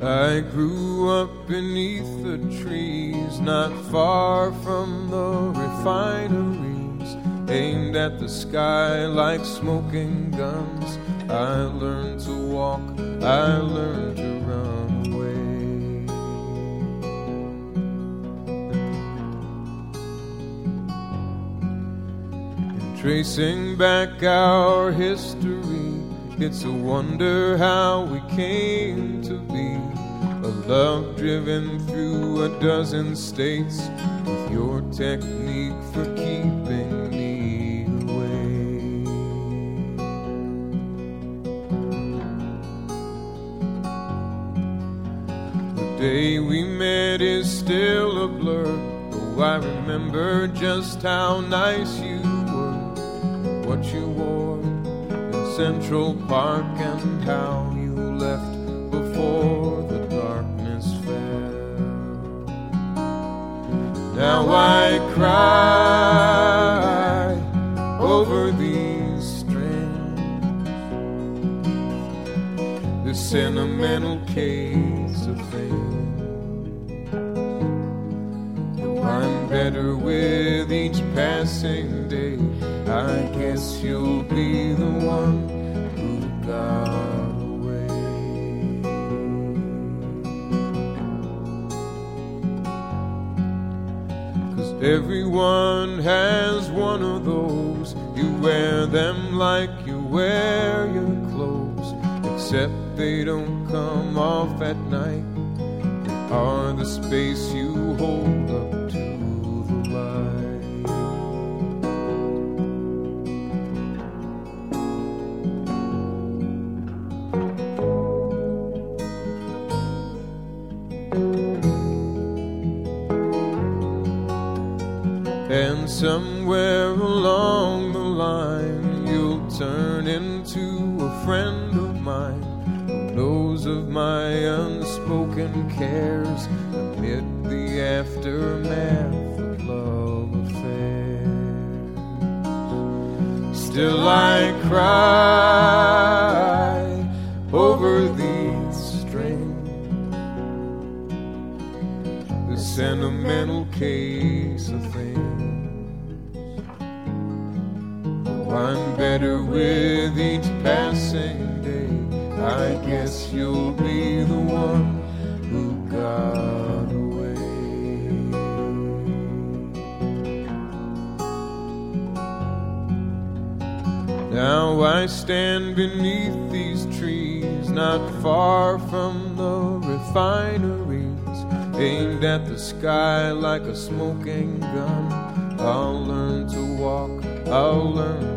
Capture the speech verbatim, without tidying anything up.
I grew up beneath the trees, not far from the refineries, aimed at the sky like smoking guns. I learned to walk, I learned to run away. And tracing back our history, it's a wonder how we came to be. A love driven through a dozen states, with your technique for keeping me away. The day we met is still a blur. Oh, I remember just how nice you were, what you wore in Central Park, and how you left before the darkness fell. Now I cry over these strings, the sentimental case of things. Though I'm better with each passing day, I guess you'll be the one who got away. Cause everyone has one of those. You wear them like you wear your clothes, except they don't come off at night. They are the space you hold up to the light. And somewhere along the line, you'll turn into a friend of mine, who knows of my unspoken cares amid the aftermath of love affairs. Still I cry over these strings, the sentimental case of things. I'm better with each passing day, I guess you'll be the one who got away. Now I stand beneath these trees, not far from the refineries, aimed at the sky like a smoking gun. I'll learn to walk, I'll learn